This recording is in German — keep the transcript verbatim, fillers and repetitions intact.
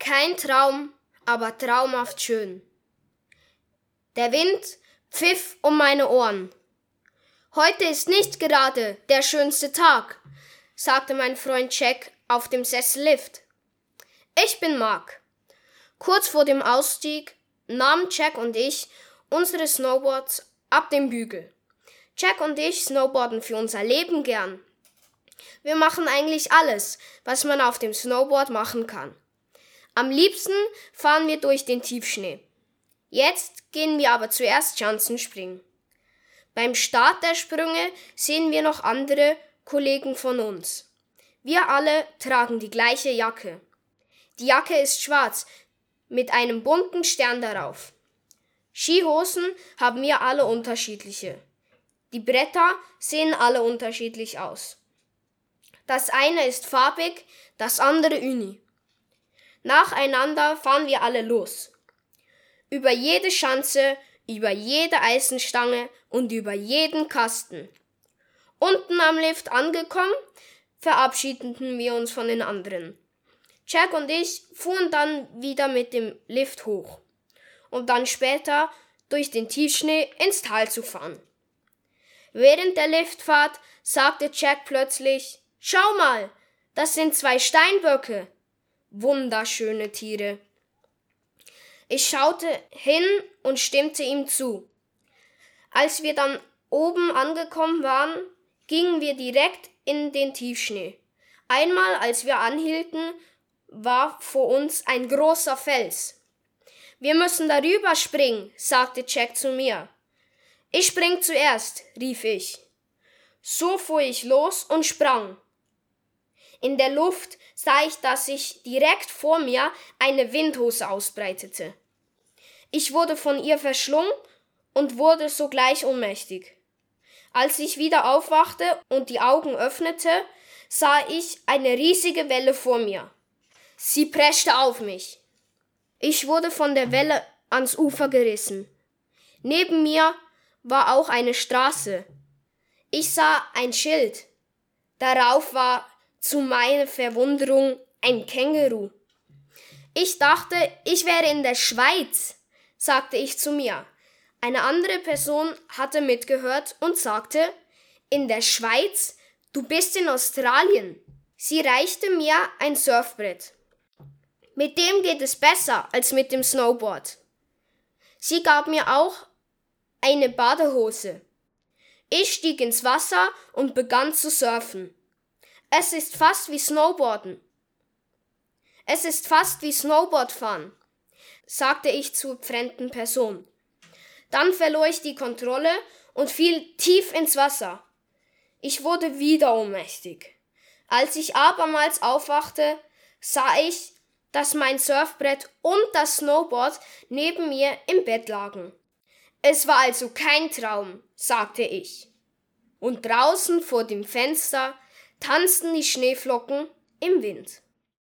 Kein Traum, aber traumhaft schön. Der Wind pfiff um meine Ohren. Heute ist nicht gerade der schönste Tag, sagte mein Freund Jack auf dem Sessellift. Ich bin Mark. Kurz vor dem Ausstieg nahmen Jack und ich unsere Snowboards ab dem Bügel. Jack und ich snowboarden für unser Leben gern. Wir machen eigentlich alles, was man auf dem Snowboard machen kann. Am liebsten fahren wir durch den Tiefschnee. Jetzt gehen wir aber zuerst Schanzen springen. Beim Start der Sprünge sehen wir noch andere Kollegen von uns. Wir alle tragen die gleiche Jacke. Die Jacke ist schwarz, mit einem bunten Stern darauf. Skihosen haben wir alle unterschiedliche. Die Bretter sehen alle unterschiedlich aus. Das eine ist farbig, das andere uni. Nacheinander fahren wir alle los. Über jede Schanze, über jede Eisenstange und über jeden Kasten. Unten am Lift angekommen, verabschiedeten wir uns von den anderen. Jack und ich fuhren dann wieder mit dem Lift hoch, um dann später durch den Tiefschnee ins Tal zu fahren. Während der Liftfahrt sagte Jack plötzlich: »Schau mal, das sind zwei Steinböcke. Wunderschöne Tiere.« Ich schaute hin und stimmte ihm zu. Als wir dann oben angekommen waren, gingen wir direkt in den Tiefschnee. Einmal, als wir anhielten, war vor uns ein großer Fels. »Wir müssen darüber springen«, sagte Jack zu mir. »Ich spring zuerst«, rief ich. So fuhr ich los und sprang. In der Luft sah ich, dass sich direkt vor mir eine Windhose ausbreitete. Ich wurde von ihr verschlungen und wurde sogleich ohnmächtig. Als ich wieder aufwachte und die Augen öffnete, sah ich eine riesige Welle vor mir. Sie preschte auf mich. Ich wurde von der Welle ans Ufer gerissen. Neben mir war auch eine Straße. Ich sah ein Schild. Darauf war zu meiner Verwunderung ein Känguru. Ich dachte, ich wäre in der Schweiz, sagte ich zu mir. Eine andere Person hatte mitgehört und sagte: »In der Schweiz? Du bist in Australien.« Sie reichte mir ein Surfbrett. Mit dem geht es besser als mit dem Snowboard. Sie gab mir auch eine Badehose. Ich stieg ins Wasser und begann zu surfen. Es ist fast wie Snowboarden. Es ist fast wie Snowboardfahren, sagte ich zur fremden Person. Dann verlor ich die Kontrolle und fiel tief ins Wasser. Ich wurde wieder ohnmächtig. Als ich abermals aufwachte, sah ich, dass mein Surfbrett und das Snowboard neben mir im Bett lagen. Es war also kein Traum, sagte ich. Und draußen vor dem Fenster tanzten die Schneeflocken im Wind.